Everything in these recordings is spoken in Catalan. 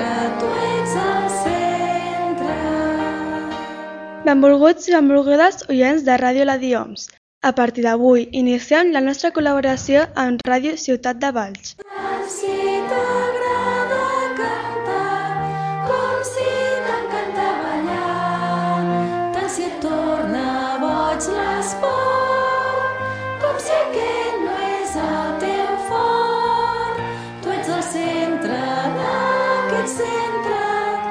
tu ets el centre. Benvolguts i benvolgudes oients de Ràdio La Dioms. A partir d'avui iniciem la nostra col·laboració amb Ràdio Ciutat de Valls. Si t'agrada cantar, com si t'encanta ballar, tant si et torna boig l'esport, com si aquest no és el teu fort. Tu ets el centre d'aquest centre,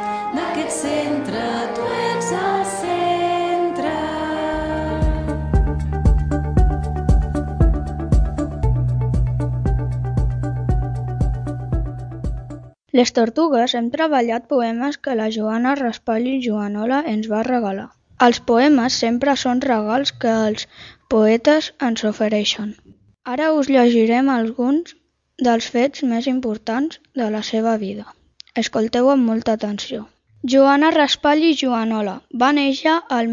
tu ets el centre. Les Tortugues hem treballat poemes que la Joana Raspall i Joanola ens va regalar. Els poemes sempre són regals que els poetes ens ofereixen. Ara us llegirem alguns dels fets més importants de la seva vida. Escolteu amb molta atenció. Joana Raspall i Joanola va néixer el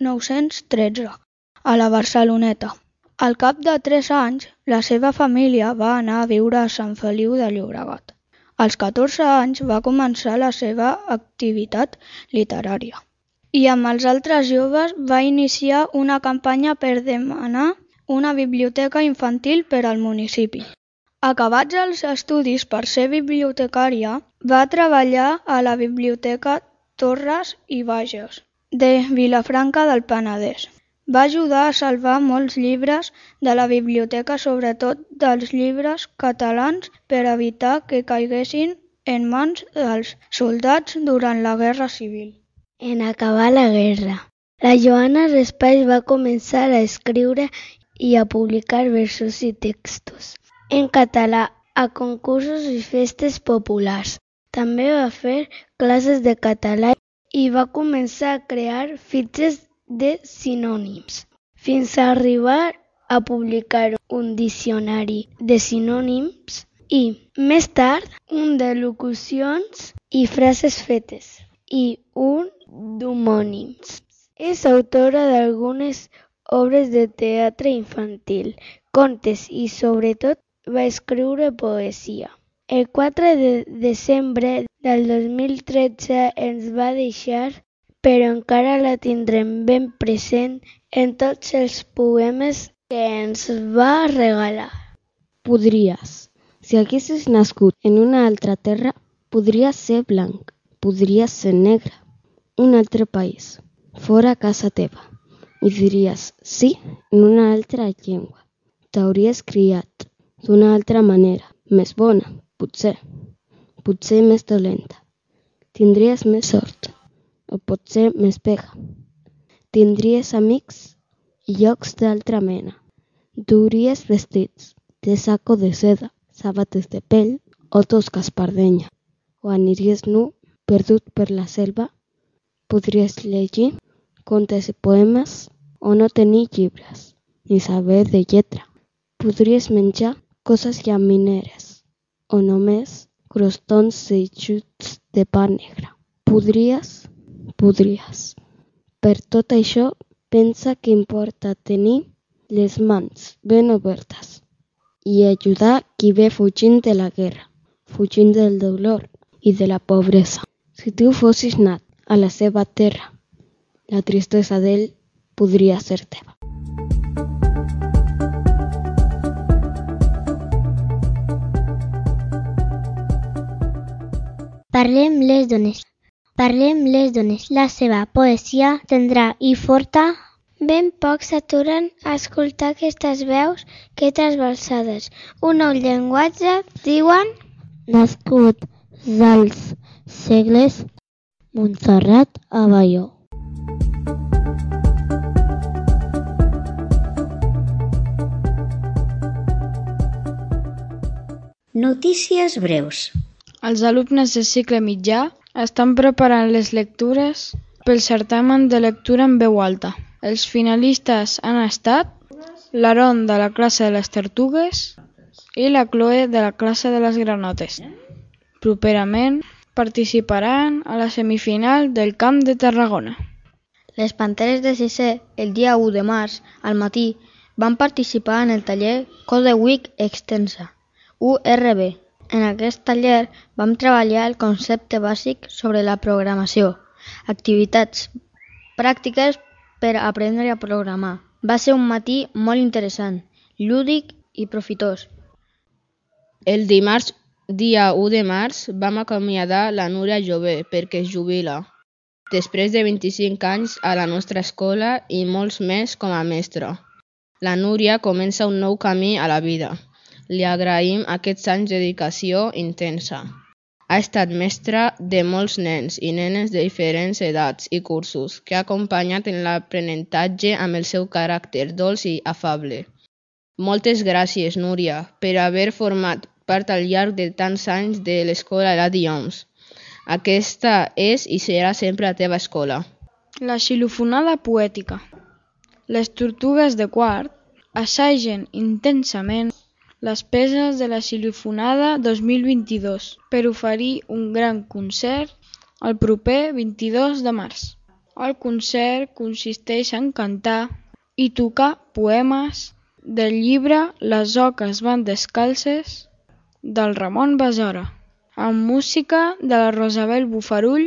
1913 a la Barceloneta. Al cap de 3 anys, la seva família va anar a viure a Sant Feliu de Llobregat. Als 14 anys va començar la seva activitat literària i amb els altres joves va iniciar una campanya per demanar una biblioteca infantil per al municipi. Acabats els estudis per ser bibliotecària, va treballar a la Biblioteca Torres i Bages de Vilafranca del Penedès. Va ajudar a salvar molts llibres de la biblioteca, sobretot dels llibres catalans, per evitar que caiguessin en mans dels soldats durant la Guerra Civil. En acabar la guerra, la Joana Raspall va començar a escriure i a publicar versos i textos en català a concursos i festes populars. També va fer classes de català i va començar a crear fitxes de sinònims, fins a arribar a publicar un diccionari de sinònims i, més tard, un de locucions i frases fetes i un d'homònims. És autora d'algunes obres de teatre infantil, contes i, sobretot, va escriure poesia. El 4 de desembre del 2013 ens va deixar, però encara la tindrem ben present en tots els poemes que ens va regalar. Podries. Si haguessis nascut en una altra terra, podries ser blanc, podries ser negre, un altre país, fora casa teva, i diries sí en una altra llengua. T'hauries criat d'una altra manera, més bona, potser més dolenta. Tindries més sort, o potser més pega. Tindries amics i llocs d'altra mena. Duries vestits de saco de seda, sabates de pell o tosca espardenya. O aniries nu, perdut per la selva. Podries llegir contes i poemes o no tenir llibres, ni saber de lletra. Podries menjar coses llamineres o només crostons eixuts de pa negre. Podries. Per tot això, pensa que importa tenir les mans ben obertes i ajudar qui ve fugint de la guerra, fugint del dolor i de la pobresa. Si tu fossis nat a la seva terra, la tristesa d'ell podria ser teva. Parlem les dones. Parlem les dones. La seva poesia tendrà i forta. Ben pocs s'aturen a escoltar aquestes veus que trasbalsades. Un nou llenguatge, diuen, nascut dels segles Montserrat Abelló. Notícies breus. Els alumnes de cicle mitjà estan preparant les lectures pel certamen de lectura en veu alta. Els finalistes han estat l'Aaron de la classe de les Tortugues i la Chloe de la classe de les Granotes. Properament participaran a la semifinal del Camp de Tarragona. Les Panteres de sisè, el dia 1 de març, al matí, van participar en el taller Code Week Extensa, URB, En aquest taller vam treballar el concepte bàsic sobre la programació, activitats pràctiques per aprendre a programar. Va ser un matí molt interessant, lúdic i profitós. El dimarts, dia 1 de març, vam acomiadar la Núria Jové perquè es jubila. Després de 25 anys a la nostra escola i molts més com a mestra. La Núria comença un nou camí a la vida. Li agraïm aquests anys de dedicació intensa. Ha estat mestra de molts nens i nenes de diferents edats i cursos que ha acompanyat en l'aprenentatge amb el seu caràcter dolç i afable. Moltes gràcies, Núria, per haver format part al llarg de tants anys de l'escola Eladi Homs. Aquesta és i serà sempre la teva escola. La xilofonada poètica. Les tortugues de quart assaigen intensament les peces de la xilofonada 2022 per oferir un gran concert el proper 22 de març. El concert consisteix en cantar i tocar poemes del llibre Les oques van descalces del Ramon Besora, amb música de la Rosabel Bofarull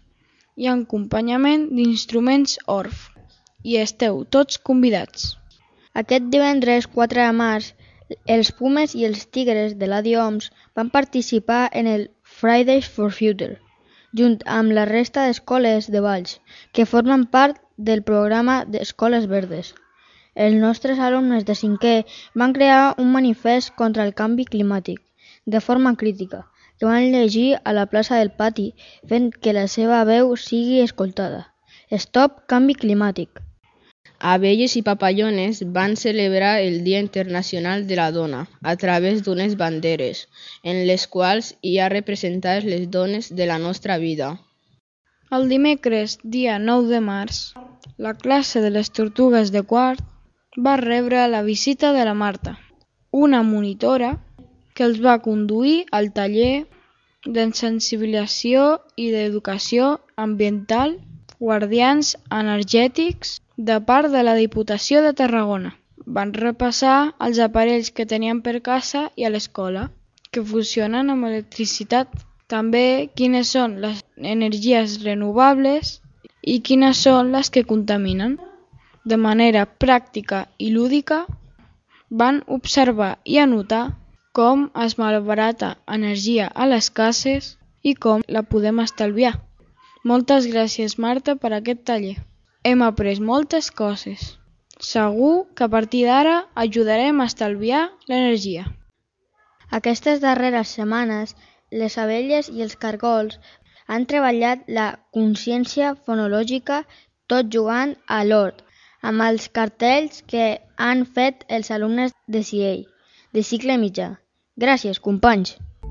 i acompanyament d'instruments orf. I esteu tots convidats. Aquest divendres 4 de març, els Pumes i els Tigres de l'Eladi Homs van participar en el Fridays for Future, junt amb la resta d'escoles de Valls, que formen part del programa d'Escoles Verdes. Els nostres alumnes de 5è van crear un manifest contra el canvi climàtic, de forma crítica, que van llegir a la plaça del Pati fent que la seva veu sigui escoltada. Stop Canvi Climàtic. Abelles i papallones van celebrar el Dia Internacional de la Dona a través d'unes banderes, en les quals hi ha representades les dones de la nostra vida. El dimecres, dia 9 de març, la classe de les tortugues de quart va rebre la visita de la Marta, una monitora que els va conduir al taller de sensibilització i d'educació ambiental Guardians Energètics de part de la Diputació de Tarragona. Van repassar els aparells que tenien per casa i a l'escola, que funcionen amb electricitat. També quines són les energies renovables i quines són les que contaminen. De manera pràctica i lúdica, van observar i anotar com es malbarata energia a les cases i com la podem estalviar. Moltes gràcies, Marta, per aquest taller. Hem après moltes coses. Segur que a partir d'ara ajudarem a estalviar l'energia. Aquestes darreres setmanes, les abelles i els cargols han treballat la consciència fonològica tot jugant a l'hort, amb els cartells que han fet els alumnes de CIEI, de cicle mitjà. Gràcies, companys!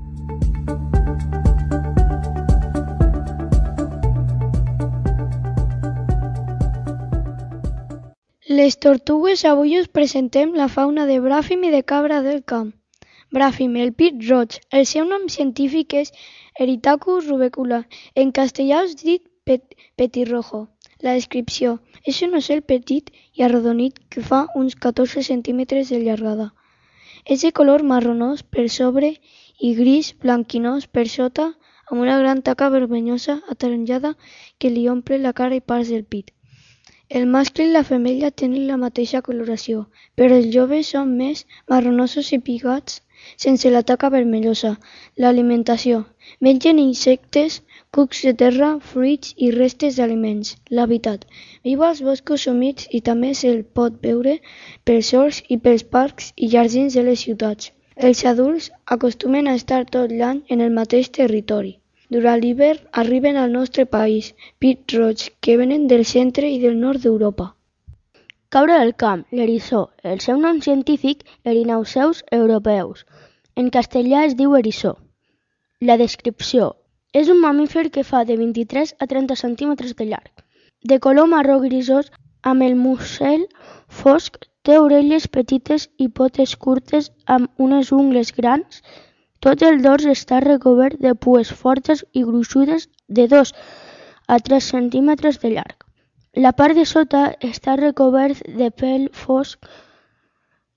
Les tortugues avui us presentem la fauna de bràfim i de cabra del camp. Bràfim, el pit roig. El seu nom científic és Erytacus rubecula. En castellà us dit petirrojo. La descripció és un ocell petit i arrodonit que fa uns 14 centímetres de llargada. És de color marronós per sobre i gris blanquinós per sota, amb una gran taca vermellosa ataronjada que li omple la cara i parts del pit. El mascle i la femella tenen la mateixa coloració, però els joves són més marronosos i pigats sense la taca vermellosa. L'alimentació. Mengen insectes, cucs de terra, fruits i restes d'aliments. L'hàbitat. Viu als boscos humits i també se'l pot veure pels horts i pels parcs i jardins de les ciutats. Els adults acostumen a estar tot l'any en el mateix territori. Durant l'hivern arriben al nostre país pit roig que venen del centre i del nord d'Europa. Cabra del camp, l'eriçó. El seu nom científic, Erinauceus europeus. En castellà es diu eriçó. La descripció. És un mamífer que fa de 23 a 30 centímetres de llarg. De color marró grisós amb el musell fosc, té orelles petites i potes curtes amb unes ungles grans. Tot el dors està recobert de pues fortes i gruixudes de 2 a 3 centímetres de llarg. La part de sota està recobert de pèl fosc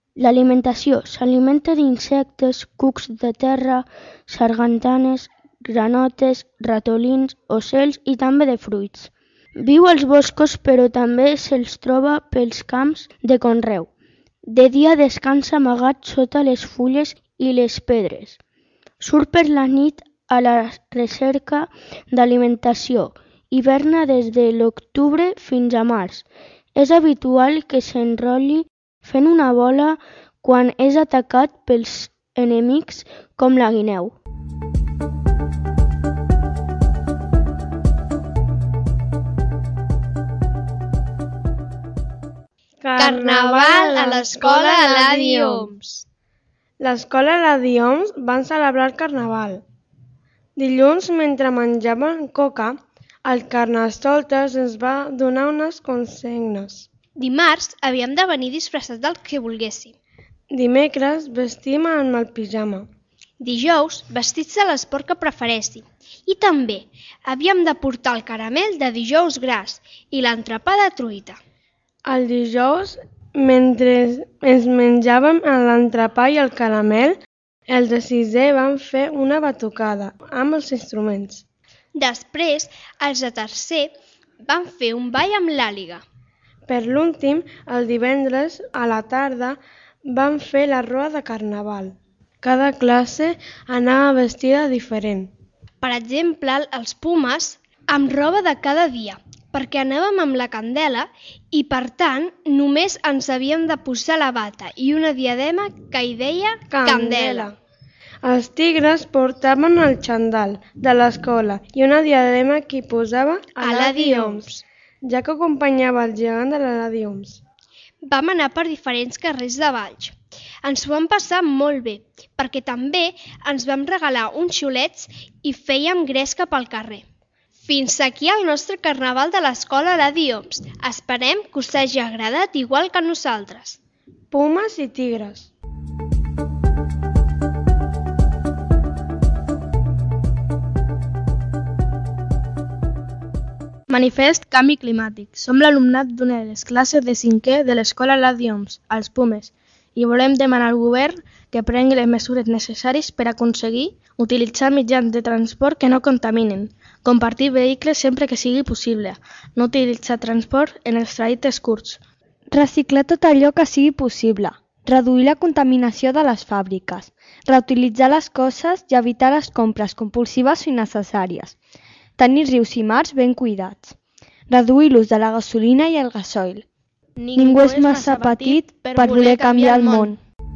L'alimentació s'alimenta d'insectes, cucs de terra, sargantanes, granotes, ratolins, ocells i també de fruits. Viu als boscos però també se'ls troba pels camps de conreu. De dia descansa amagat sota les fulles i les pedres. Surt per la nit a la recerca d'alimentació. Hiverna des de l'octubre fins a març. És habitual que s'enrotlli fent una bola quan és atacat pels enemics com la guineu. Carnaval a l'escola Eladi Homs. L'escola Eladi Homs van celebrar el Carnaval. Dilluns, mentre menjaven coca, el Carnestoltes ens va donar unes consignes. Dimarts havíem de venir disfressats del que volguéssim. Dimecres vestim amb el pijama. Dijous, vestits de l'esport que preferéssim. I també havíem de portar el caramel de dijous gras i l'entrepà de truita. El dijous, mentre ens menjàvem l'entrepà i el caramel, els de sisè van fer una batucada amb els instruments. Després, els de tercer van fer un ball amb l'àliga. Per l'últim, el divendres, a la tarda, van fer la rua de Carnaval. Cada classe anava vestida diferent. Per exemple, els Pumes amb roba de cada dia, perquè anàvem amb la candela i, per tant, només ens havíem de posar la bata i una diadema que hi deia Candela. Els tigres portaven el xandall de l'escola i una diadema que hi posava Eladi Homs, ja que acompanyava el gegant de l'Eladi Homs. Vam anar per diferents carrers de Valls. Ens ho vam passar molt bé, perquè també ens vam regalar uns xulets i fèiem gresca pel carrer. Fins aquí el nostre carnaval de l'escola Eladi Homs. Esperem que us hagi agradat igual que a nosaltres. Pumes i tigres. Manifest Canvi Climàtic. Som l'alumnat d'una de les classes de 5è de l'escola Eladi Homs, als Pumes, i volem demanar al govern que prengui les mesures necessàries per aconseguir utilitzar mitjans de transport que no contaminen, compartir vehicles sempre que sigui possible, no utilitzar transport en els trajectes curts. Reciclar tot allò que sigui possible, reduir la contaminació de les fàbriques, reutilitzar les coses i evitar les compres compulsives o innecessàries. Tenir rius i mars ben cuidats. Reduir l'ús de la gasolina i el gasoil. Ningú és massa petit per voler canviar el món.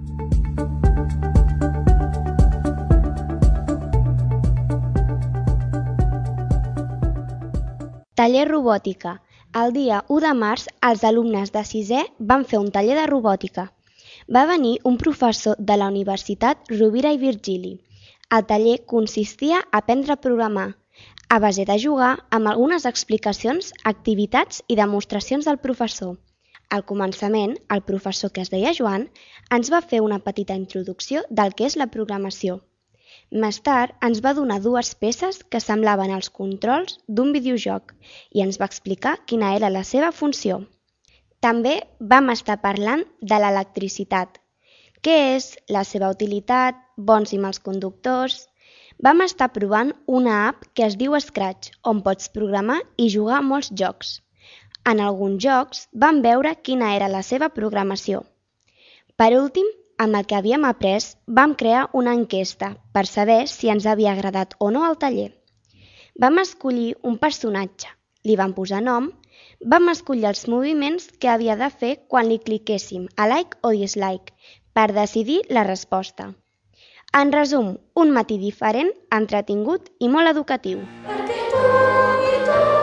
Taller robòtica. El dia 1 de març, els alumnes de 6è van fer un taller de robòtica. Va venir un professor de la Universitat Rovira i Virgili. El taller consistia a aprendre a programar, a base de jugar amb algunes explicacions, activitats i demostracions del professor. Al començament, el professor, que es deia Joan, ens va fer una petita introducció del que és la programació. Més tard, ens va donar 2 peces que semblaven els controls d'un videojoc i ens va explicar quina era la seva funció. També vam estar parlant de l'electricitat. Què és, la seva utilitat, bons i mals conductors. Vam estar provant una app que es diu Scratch, on pots programar i jugar a molts jocs. En alguns jocs vam veure quina era la seva programació. Per últim, amb el que havíem après, vam crear una enquesta per saber si ens havia agradat o no el taller. Vam escollir un personatge, li vam posar nom, vam escollir els moviments que havia de fer quan li cliquéssim a like o dislike per decidir la resposta. En resum, un matí diferent, entretingut i molt educatiu. Perquè tu i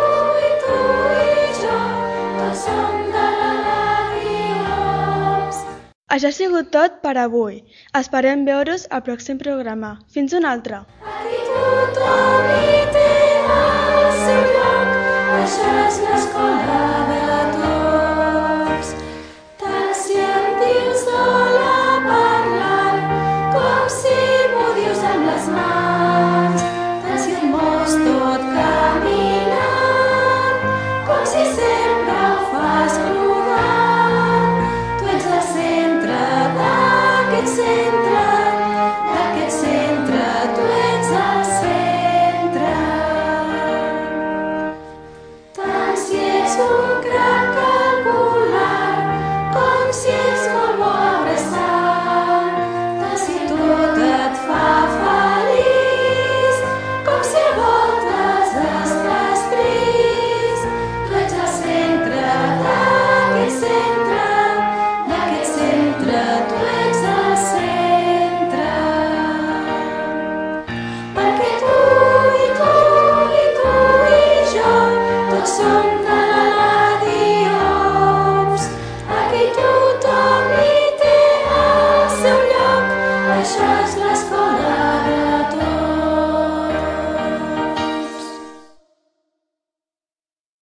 jo, tots som de l'Eladi Homs. Això ha sigut tot per avui. Esperem veure's al pròxim programa. Fins un altre. Aquí tothom hi té el seu lloc, això és l'escola de tots. Tant si em dius d'hola parlant, com si m'ho dius amb les mans, tant si et mous tot